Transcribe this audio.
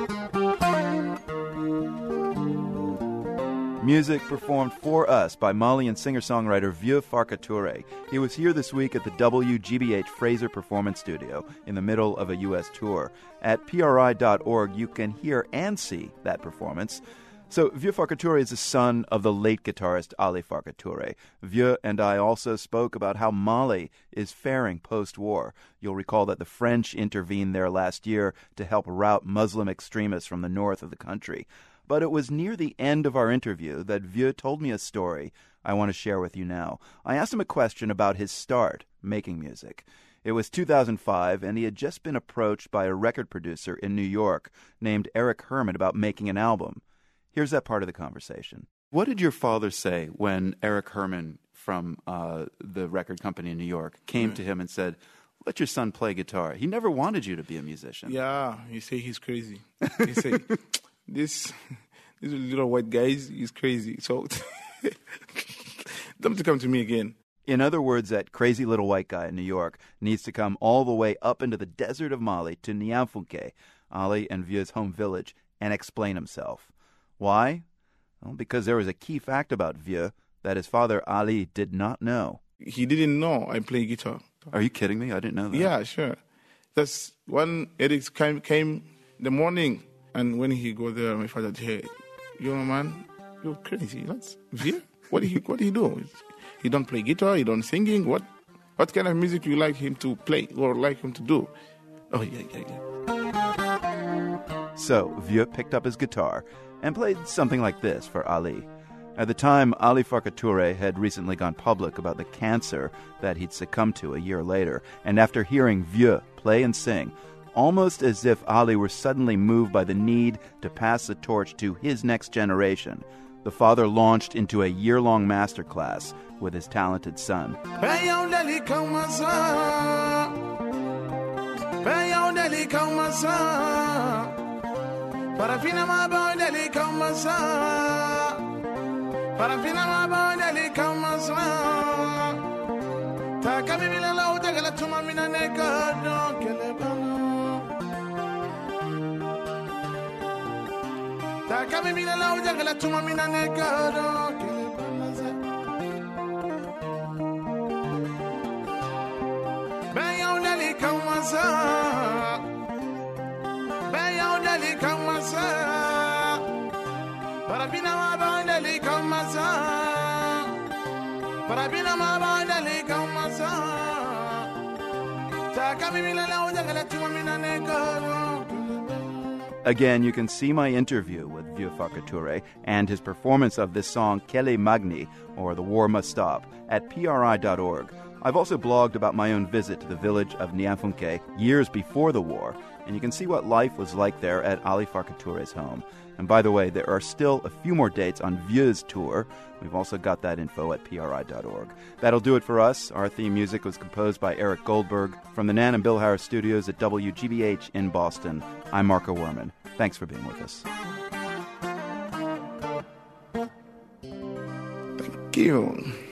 Music performed for us by Malian singer-songwriter Vieux Farka Touré. He was here this week at the WGBH Fraser Performance Studio in the middle of a U.S. tour. At PRI.org, you can hear and see that performance. So, Vieux Farka Touré is the son of the late guitarist Ali Farka Touré. Vieux and I also spoke about how Mali is faring post-war. You'll recall that the French intervened there last year to help rout Muslim extremists from the north of the country. But it was near the end of our interview that Vieux told me a story I want to share with you now. I asked him a question about his start making music. It was 2005, and he had just been approached by a record producer in New York named Eric Herman about making an album. Here's that part of the conversation. What did your father say when Eric Herman from the record company in New York came to him and said, "Let your son play guitar"? He never wanted you to be a musician. Yeah, he say he's crazy. He say, this little white guy, he's crazy. So don't come to me again. In other words, that crazy little white guy in New York needs to come all the way up into the desert of Mali to Niamfunke, Ali and Vieux's home village, and explain himself. Why? Well, because there was a key fact about Vieux that his father, Ali, did not know. He didn't know I play guitar. Are you kidding me? I didn't know that. Yeah, sure. That's when Eric came in the morning, and when he go there, my father said, "Hey, you know, man, you're crazy. That's Vieux? What do he do? He don't play guitar, he don't singing. What kind of music you like him to play or like him to do?" Oh, yeah. So, Vieux picked up his guitar and played something like this for Ali. At the time, Ali Farka Touré had recently gone public about the cancer that he'd succumbed to a year later, and after hearing Vieux play and sing, almost as if Ali were suddenly moved by the need to pass the torch to his next generation, the father launched into a year-long masterclass with his talented son. Parafina ma bandeli kamasa, parafina ma bandeli kamasa. Ta kami bila lau tegala tuma mina neka don kelebano. Ta kami bila lau tegala tuma mina neka don kelebano. Bayo deli kamasa. Parabina ma bandeli kamasa, parabina ma bandeli kamasa. Takami mina la ujagala tuma mina negaro. Again, you can see my interview with Vieux Farka Touré and his performance of this song Kele Magni, or The War Must Stop, at PRI.org. I've also blogged about my own visit to the village of Niamfunke years before the war, and you can see what life was like there at Ali Farka Touré's home. And by the way, there are still a few more dates on Vieux's tour. We've also got that info at PRI.org. That'll do it for us. Our theme music was composed by Eric Goldberg from the Nan and Bill Harris studios at WGBH in Boston. I'm Marco Werman. Thanks for being with us. Thank you.